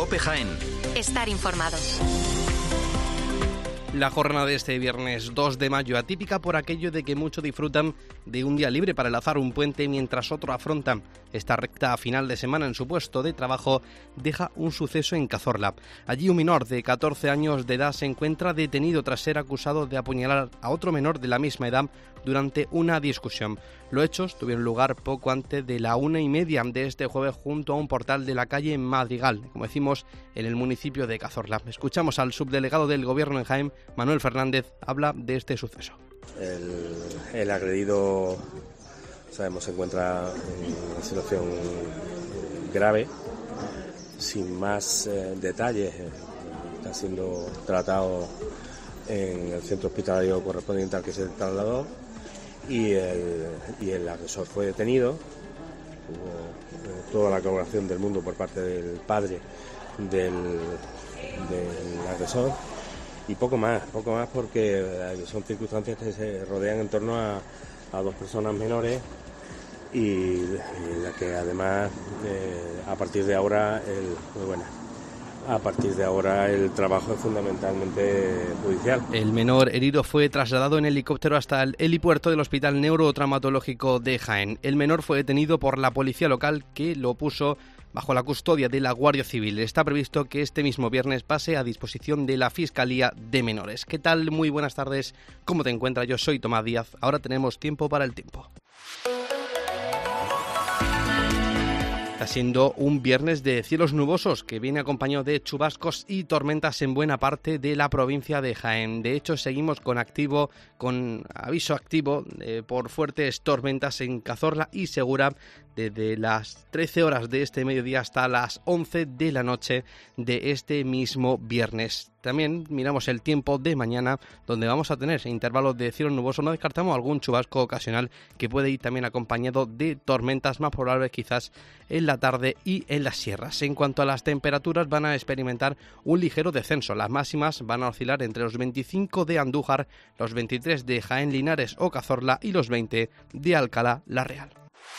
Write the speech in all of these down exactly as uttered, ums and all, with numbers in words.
COPE Jaén. Estar informado. La jornada de este viernes dos de mayo, atípica por aquello de que muchos disfrutan de un día libre para enlazar un puente, mientras otro afrontan esta recta final de semana en su puesto de trabajo, deja un suceso en Cazorla. Allí un menor de catorce años de edad se encuentra detenido tras ser acusado de apuñalar a otro menor de la misma edad durante una discusión. Los hechos tuvieron lugar poco antes de la una y media de este jueves junto a un portal de la calle Madrigal, como decimos, en el municipio de Cazorla. Escuchamos al subdelegado del Gobierno en Jaén, Manuel Fernández, habla de este suceso. El, el agredido, sabemos, se encuentra en una situación grave, sin más eh, detalles. Eh, está siendo tratado en el centro hospitalario correspondiente al que se trasladó y el, y el agresor fue detenido. Hubo eh, toda la colaboración del mundo por parte del padre del, del agresor. Y poco más, poco más porque son circunstancias que se rodean en torno a, a dos personas menores y, y en la que además eh, a partir de ahora el, muy buena, a partir de ahora el trabajo es fundamentalmente judicial. El menor herido fue trasladado en helicóptero hasta el helipuerto del Hospital Neurotraumatológico de Jaén. El menor fue detenido por la policía local, que lo puso bajo la custodia de la Guardia Civil. Está previsto que este mismo viernes pase a disposición de la Fiscalía de Menores. ¿Qué tal? Muy buenas tardes. ¿Cómo te encuentras? Yo soy Tomás Díaz. Ahora tenemos tiempo para el tiempo. Está siendo un viernes de cielos nubosos que viene acompañado de chubascos y tormentas en buena parte de la provincia de Jaén. De hecho, seguimos con activo, con aviso activo eh, por fuertes tormentas en Cazorla y Segura desde las trece horas de este mediodía hasta las once de la noche de este mismo viernes. También miramos el tiempo de mañana, donde vamos a tener intervalos de cielo nuboso. No descartamos algún chubasco ocasional que puede ir también acompañado de tormentas más probables quizás en la tarde y en las sierras. En cuanto a las temperaturas, van a experimentar un ligero descenso. Las máximas van a oscilar entre los veinticinco de Andújar, los veintitrés de Jaén, Linares o Cazorla y los veinte de Alcalá la Real.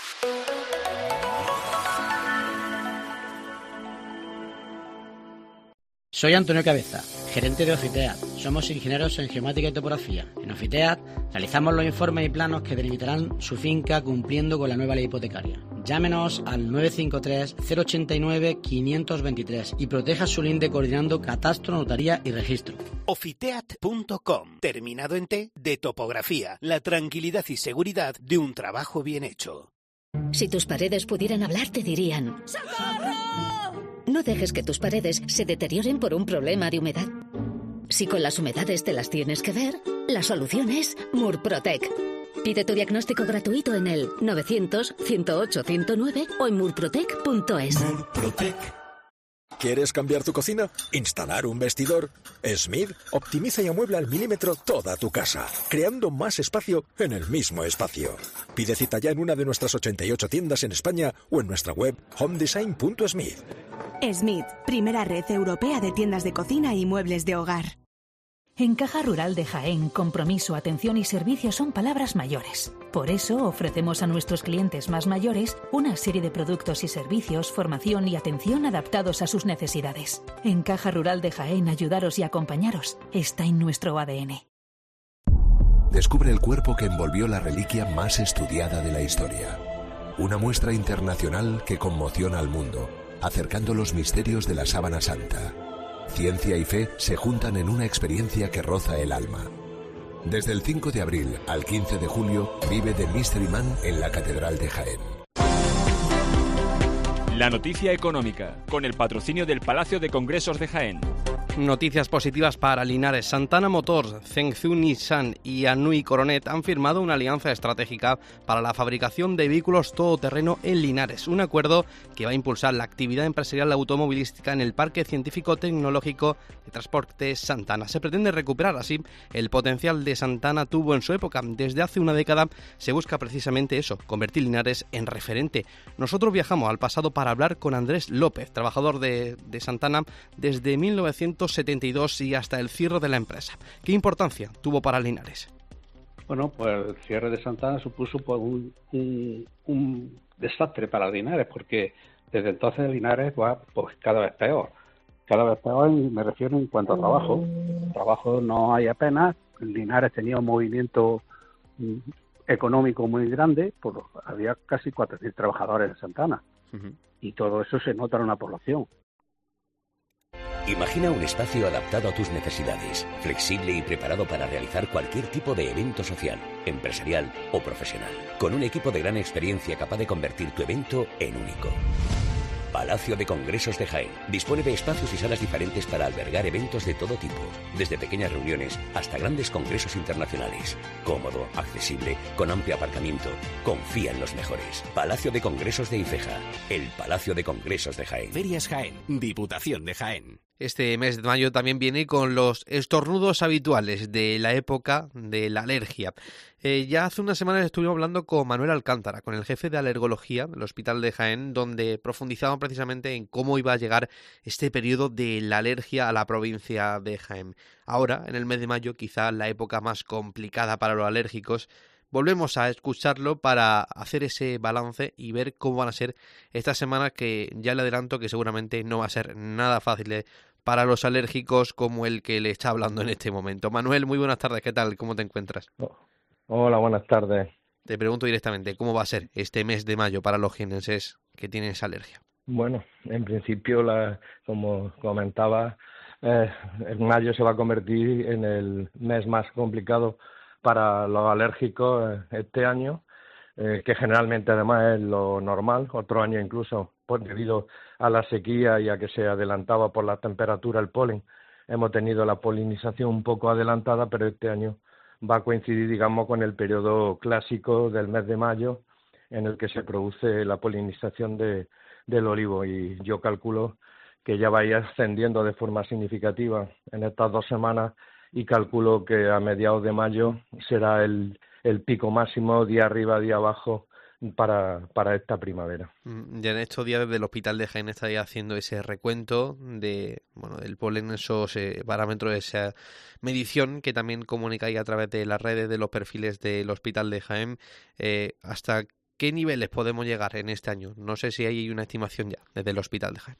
Soy Antonio Cabeza, gerente de Ofiteat. Somos ingenieros en geomática y topografía. En Ofiteat realizamos los informes y planos que delimitarán su finca cumpliendo con la nueva ley hipotecaria. Llámenos al nueve cinco tres, cero ocho nueve, cinco dos tres y proteja su linde coordinando catastro, notaría y registro. Ofiteat punto com, terminado en T, de topografía, la tranquilidad y seguridad de un trabajo bien hecho. Si tus paredes pudieran hablar, te dirían: ¡socorro! No dejes que tus paredes se deterioren por un problema de humedad. Si con las humedades te las tienes que ver, la solución es Murprotec. Pide tu diagnóstico gratuito en el novecientos, ciento ocho, ciento nueve o en murprotec punto es. Murprotec. ¿Quieres cambiar tu cocina? ¿Instalar un vestidor? Smith optimiza y amuebla al milímetro toda tu casa, creando más espacio en el mismo espacio. Pide cita ya en una de nuestras ochenta y ocho tiendas en España o en nuestra web home design punto smith. Smith, primera red europea de tiendas de cocina y muebles de hogar. En Caja Rural de Jaén, compromiso, atención y servicio son palabras mayores. Por eso ofrecemos a nuestros clientes más mayores una serie de productos y servicios, formación y atención adaptados a sus necesidades. En Caja Rural de Jaén, ayudaros y acompañaros está en nuestro A D N. Descubre el cuerpo que envolvió la reliquia más estudiada de la historia. Una muestra internacional que conmociona al mundo, acercando los misterios de la Sábana Santa. Ciencia y fe se juntan en una experiencia que roza el alma. Desde el cinco de abril al quince de julio, vive The Mystery Man en la Catedral de Jaén. La noticia económica, con el patrocinio del Palacio de Congresos de Jaén. Noticias positivas para Linares. Santana Motors, Zhengzhou Nissan y Anhui Coronet han firmado una alianza estratégica para la fabricación de vehículos todoterreno en Linares. Un acuerdo que va a impulsar la actividad empresarial automovilística en el Parque Científico Tecnológico de Transportes Santana. Se pretende recuperar así el potencial de Santana tuvo en su época. Desde hace una década se busca precisamente eso, convertir Linares en referente. Nosotros viajamos al pasado para hablar con Andrés López, trabajador de, de Santana desde mil novecientos setenta y dos y hasta el cierre de la empresa. ¿Qué importancia tuvo para Linares? Bueno, pues el cierre de Santana supuso pues, un, un, un desastre para Linares, porque desde entonces Linares va pues, cada vez peor. cada vez peor, me refiero en cuanto a trabajo. Trabajo no hay apenas. Linares tenía un movimiento económico muy grande, pues había casi cuatrocientos trabajadores en Santana. Uh-huh. Y todo eso se nota en una población. Imagina un espacio adaptado a tus necesidades, flexible y preparado para realizar cualquier tipo de evento social, empresarial o profesional, con un equipo de gran experiencia capaz de convertir tu evento en único. Palacio de Congresos de Jaén dispone de espacios y salas diferentes para albergar eventos de todo tipo, desde pequeñas reuniones hasta grandes congresos internacionales. Cómodo, accesible, con amplio aparcamiento. Confía en los mejores. Palacio de Congresos de Ifeja, el Palacio de Congresos de Jaén. Ferias Jaén, Diputación de Jaén. Este mes de mayo también viene con los estornudos habituales de la época de la alergia. Eh, ya hace unas semanas estuvimos hablando con Manuel Alcántara, con el jefe de alergología del Hospital de Jaén, donde profundizaban precisamente en cómo iba a llegar este periodo de la alergia a la provincia de Jaén. Ahora, en el mes de mayo, quizá la época más complicada para los alérgicos. Volvemos a escucharlo para hacer ese balance y ver cómo van a ser estas semanas, que ya le adelanto que seguramente no va a ser nada fácil para los alérgicos como el que le está hablando en este momento. Manuel, muy buenas tardes, ¿qué tal? ¿Cómo te encuentras? Hola, buenas tardes. Te pregunto directamente, ¿cómo va a ser este mes de mayo para los jienenses que tienen esa alergia? Bueno, en principio, la, como comentaba, eh, en mayo se va a convertir en el mes más complicado para los alérgicos eh, este año, eh, que generalmente además es lo normal. Otro año incluso, pues debido a la sequía y a que se adelantaba por la temperatura el polen, hemos tenido la polinización un poco adelantada, pero este año va a coincidir, digamos, con el periodo clásico del mes de mayo, en el que se produce la polinización de, del olivo, y yo calculo que ya va a ir ascendiendo de forma significativa en estas dos semanas, y calculo que a mediados de mayo será el, el pico máximo, día arriba, día abajo, para, para esta primavera. Ya en estos días desde el Hospital de Jaén está ya haciendo ese recuento de bueno del polen, esos eh, parámetros, esa medición que también comunicáis a través de las redes, de los perfiles del Hospital de Jaén. Eh, ¿Hasta qué niveles podemos llegar en este año? No sé si hay una estimación ya desde el Hospital de Jaén.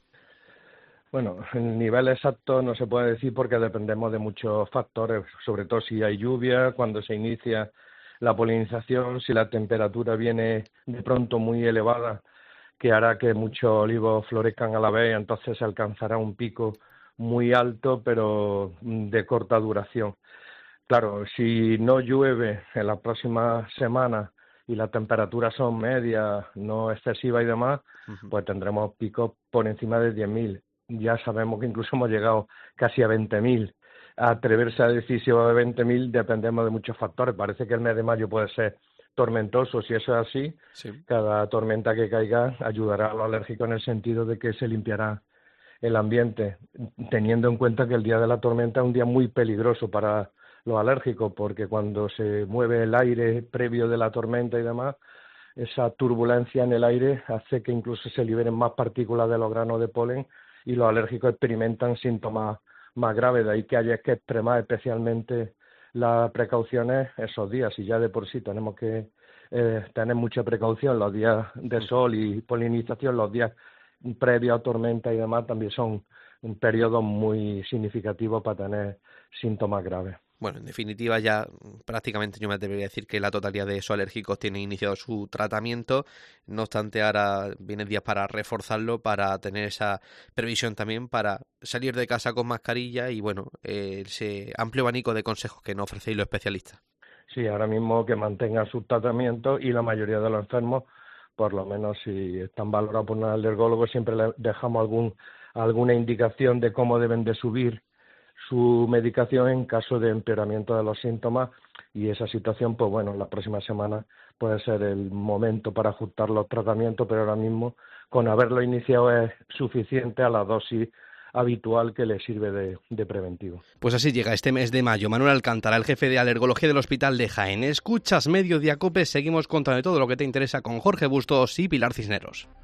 Bueno, el nivel exacto no se puede decir porque dependemos de muchos factores, sobre todo si hay lluvia, cuando se inicia la polinización, si la temperatura viene de pronto muy elevada, que hará que muchos olivos florezcan a la vez, entonces se alcanzará un pico muy alto, pero de corta duración. Claro, si no llueve en las próximas semanas y las temperaturas son medias, no excesivas y demás, uh-huh. pues tendremos picos por encima de diez mil. Ya sabemos que incluso hemos llegado casi a veinte mil. Atreverse a decir si va a veinte mil dependemos de muchos factores. Parece que el mes de mayo puede ser tormentoso. Si eso es así, sí. Cada tormenta que caiga ayudará a los alérgicos en el sentido de que se limpiará el ambiente, teniendo en cuenta que el día de la tormenta es un día muy peligroso para los alérgicos, porque cuando se mueve el aire previo de la tormenta y demás, esa turbulencia en el aire hace que incluso se liberen más partículas de los granos de polen y los alérgicos experimentan síntomas más graves. De ahí que haya que extremar especialmente las precauciones esos días, y ya de por sí tenemos que eh, tener mucha precaución. Los días de sol y polinización, los días previos a tormenta y demás, también son un periodo muy significativo para tener síntomas graves. Bueno, en definitiva, ya prácticamente yo me atrevería a decir que la totalidad de esos alérgicos tienen iniciado su tratamiento. No obstante, ahora vienen días para reforzarlo, para tener esa previsión también, para salir de casa con mascarilla y, bueno, eh, ese amplio abanico de consejos que nos ofrecéis los especialistas. Sí, ahora mismo que mantengan su tratamiento, y la mayoría de los enfermos, por lo menos si están valorados por un alergólogo, siempre les dejamos algún alguna indicación de cómo deben de subir su medicación en caso de empeoramiento de los síntomas, y esa situación, pues bueno, la próxima semana puede ser el momento para ajustar los tratamientos, pero ahora mismo con haberlo iniciado es suficiente a la dosis habitual que le sirve de, de preventivo. Pues así llega este mes de mayo. Manuel Alcántara, el jefe de alergología del Hospital de Jaén. Escuchas Mediodía Cope, seguimos contando de todo lo que te interesa con Jorge Bustos y Pilar Cisneros.